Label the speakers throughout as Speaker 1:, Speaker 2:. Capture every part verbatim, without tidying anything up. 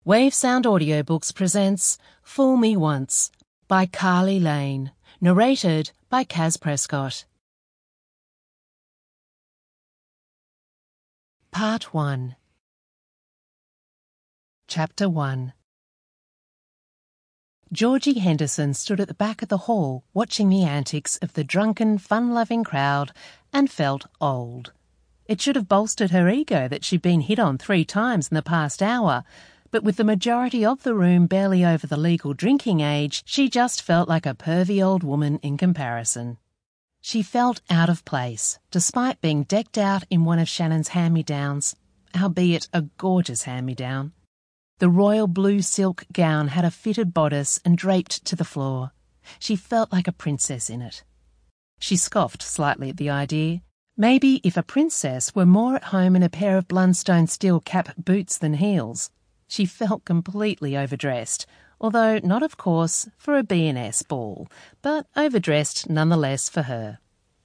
Speaker 1: Wave Sound Audiobooks presents Fool Me Once by Carly Lane, narrated by Kaz Prescott. Part one. Chapter one. Georgie Henderson stood at the back of the hall watching the antics of the drunken, fun-loving crowd and felt old. It should have bolstered her ego that she'd been hit on three times in the past hour, but with the majority of the room barely over the legal drinking age, she just felt like a pervy old woman in comparison. She felt out of place, despite being decked out in one of Shannon's hand-me-downs, albeit a gorgeous hand-me-down. The royal blue silk gown had a fitted bodice and draped to the floor. She felt like a princess in it. She scoffed slightly at the idea. Maybe if a princess were more at home in a pair of Blundstone steel cap boots than heels. She felt completely overdressed, although not, of course, for a B and S ball, but overdressed nonetheless for her.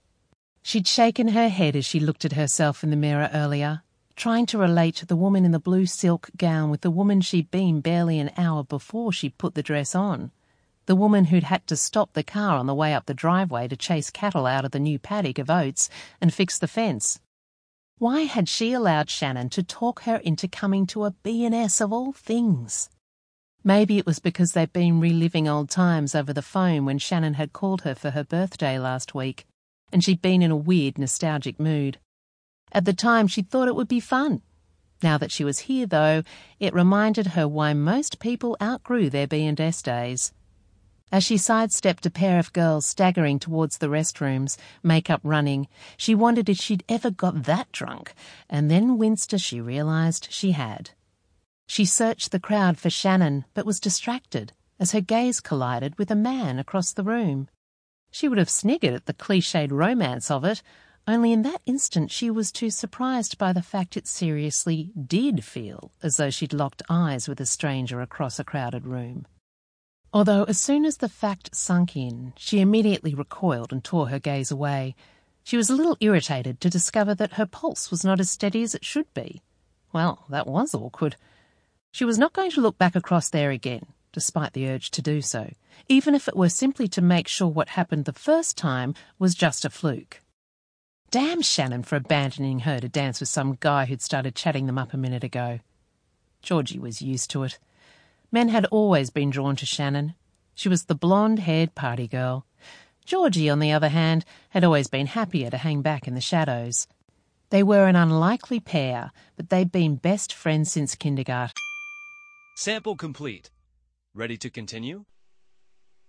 Speaker 1: She'd shaken her head as she looked at herself in the mirror earlier, trying to relate the woman in the blue silk gown with the woman she'd been barely an hour before she put the dress on, the woman who'd had to stop the car on the way up the driveway to chase cattle out of the new paddock of oats and fix the fence. Why had she allowed Shannon to talk her into coming to a B and S of all things? Maybe it was because they'd been reliving old times over the phone when Shannon had called her for her birthday last week, and she'd been in a weird, nostalgic mood. At the time, she'd thought it would be fun. Now that she was here, though, it reminded her why most people outgrew their B and S days. As she sidestepped a pair of girls staggering towards the restrooms, makeup running, she wondered if she'd ever got that drunk, and then winced as she realised she had. She searched the crowd for Shannon, but was distracted as her gaze collided with a man across the room. She would have sniggered at the cliched romance of it, only in that instant she was too surprised by the fact it seriously did feel as though she'd locked eyes with a stranger across a crowded room. Although as soon as the fact sunk in, she immediately recoiled and tore her gaze away. She was a little irritated to discover that her pulse was not as steady as it should be. Well, that was awkward. She was not going to look back across there again, despite the urge to do so, even if it were simply to make sure what happened the first time was just a fluke. Damn Shannon for abandoning her to dance with some guy who'd started chatting them up a minute ago. Georgie was used to it. Men had always been drawn to Shannon. She was the blonde-haired party girl. Georgie, on the other hand, had always been happier to hang back in the shadows. They were an unlikely pair, but they'd been best friends since kindergarten.
Speaker 2: Sample complete. Ready to continue?